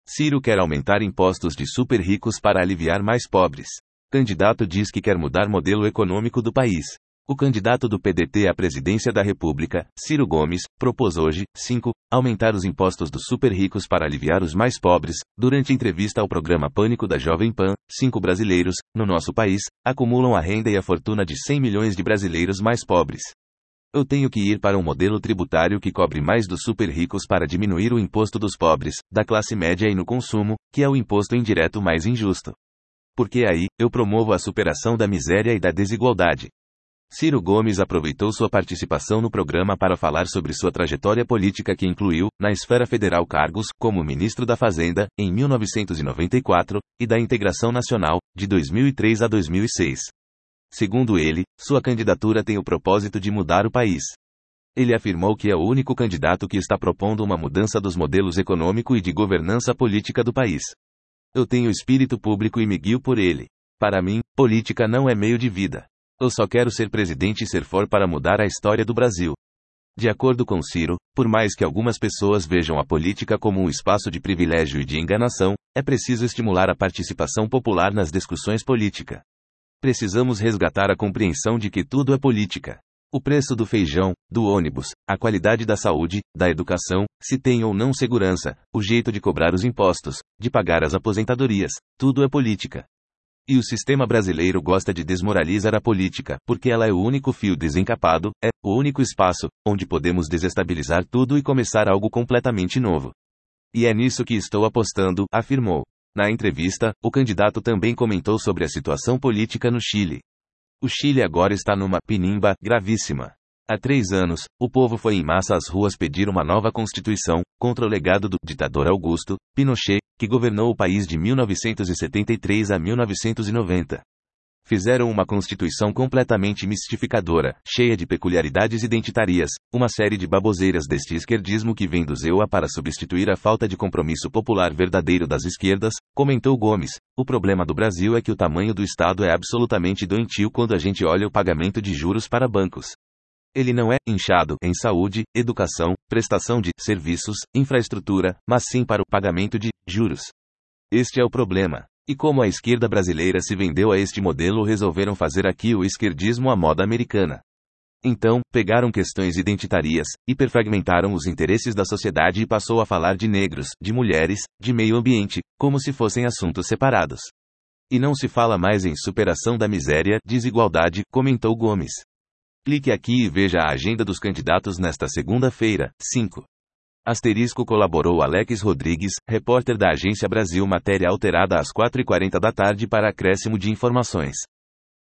Ciro quer aumentar impostos de super ricos para aliviar mais pobres. Candidato diz que quer mudar modelo econômico do país. O candidato do PDT à presidência da República, Ciro Gomes, propôs hoje, 5, aumentar os impostos dos super ricos para aliviar os mais pobres. Durante entrevista ao programa Pânico da Jovem Pan, 5 brasileiros, no nosso país, acumulam a renda e a fortuna de 100 milhões de brasileiros mais pobres. Eu tenho que ir para um modelo tributário que cobre mais dos super ricos para diminuir o imposto dos pobres, da classe média e no consumo, que é o imposto indireto mais injusto. Porque aí, eu promovo a superação da miséria e da desigualdade. Ciro Gomes aproveitou sua participação no programa para falar sobre sua trajetória política que incluiu, na esfera federal cargos como ministro da Fazenda, em 1994, e da Integração Nacional, de 2003 a 2006. Segundo ele, sua candidatura tem o propósito de mudar o país. Ele afirmou que é o único candidato que está propondo uma mudança dos modelos econômico e de governança política do país. Eu tenho espírito público e me guio por ele. Para mim, política não é meio de vida. Eu só quero ser presidente se for para mudar a história do Brasil. De acordo com Ciro, por mais que algumas pessoas vejam a política como um espaço de privilégio e de enganação, é preciso estimular a participação popular nas discussões políticas. Precisamos resgatar a compreensão de que tudo é política. O preço do feijão, do ônibus, a qualidade da saúde, da educação, se tem ou não segurança, o jeito de cobrar os impostos, de pagar as aposentadorias, tudo é política. E o sistema brasileiro gosta de desmoralizar a política, porque ela é o único fio desencapado, é o único espaço onde podemos desestabilizar tudo e começar algo completamente novo. E é nisso que estou apostando, afirmou. Na entrevista, o candidato também comentou sobre a situação política no Chile. O Chile agora está numa pinimba gravíssima. Há 3 anos, o povo foi em massa às ruas pedir uma nova constituição, contra o legado do ditador Augusto Pinochet, que governou o país de 1973 a 1990. Fizeram uma constituição completamente mistificadora, cheia de peculiaridades identitárias, uma série de baboseiras deste esquerdismo que vem do ZEUA para substituir a falta de compromisso popular verdadeiro das esquerdas, comentou Gomes. O problema do Brasil é que o tamanho do Estado é absolutamente doentio quando a gente olha o pagamento de juros para bancos. Ele não é inchado em saúde, educação, prestação de serviços, infraestrutura, mas sim para o pagamento de juros. Este é o problema. E como a esquerda brasileira se vendeu a este modelo, resolveram fazer aqui o esquerdismo à moda americana. Então, pegaram questões identitárias, hiperfragmentaram os interesses da sociedade e passou a falar de negros, de mulheres, de meio ambiente, como se fossem assuntos separados. E não se fala mais em superação da miséria, desigualdade, comentou Gomes. Clique aqui e veja a agenda dos candidatos nesta segunda-feira, 5. Colaborou Alex Rodrigues, repórter da Agência Brasil, matéria alterada às 4h40 da tarde para acréscimo de informações.